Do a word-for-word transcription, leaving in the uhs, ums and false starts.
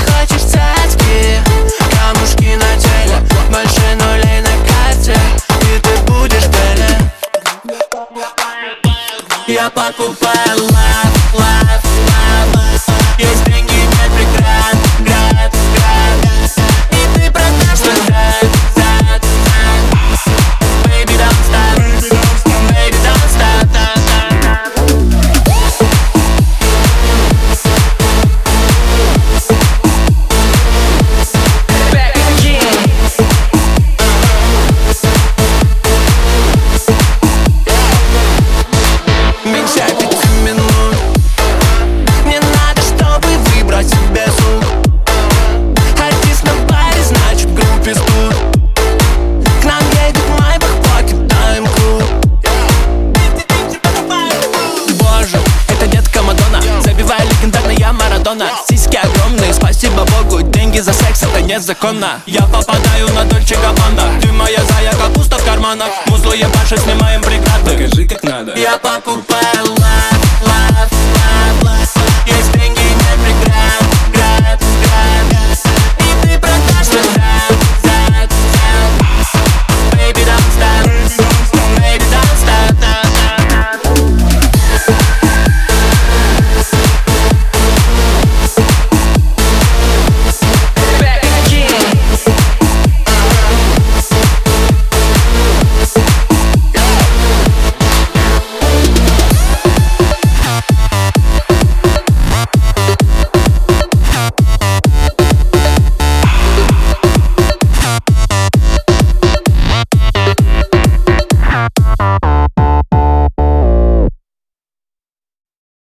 хочешь цацки, камушки на теле, больше нулей на карте, и ты будешь в деле. Я покупаю лав, лав, лав. Есть деньги, нет преград, град, град. И ты продашь свой зад, зад, зад. Baby, don't stop, baby, don't stop, stop, Back again. Меньше пяти минут мне надо, чтобы выбрать себе звук. Артист на баре, значит в группе студ. К нам едет Майбах, покидаем клуб. Боже, это детка Мадонна, забивая легендарная Марадона. Сиськи огромные, спасибо Богу, деньги за секс это незаконно. Я попадаю на Дольче Габбана, ты моя зая, как пусто в карманах. Музло ебаши, снимаем преграды, покажи как надо. Я покупаю лав.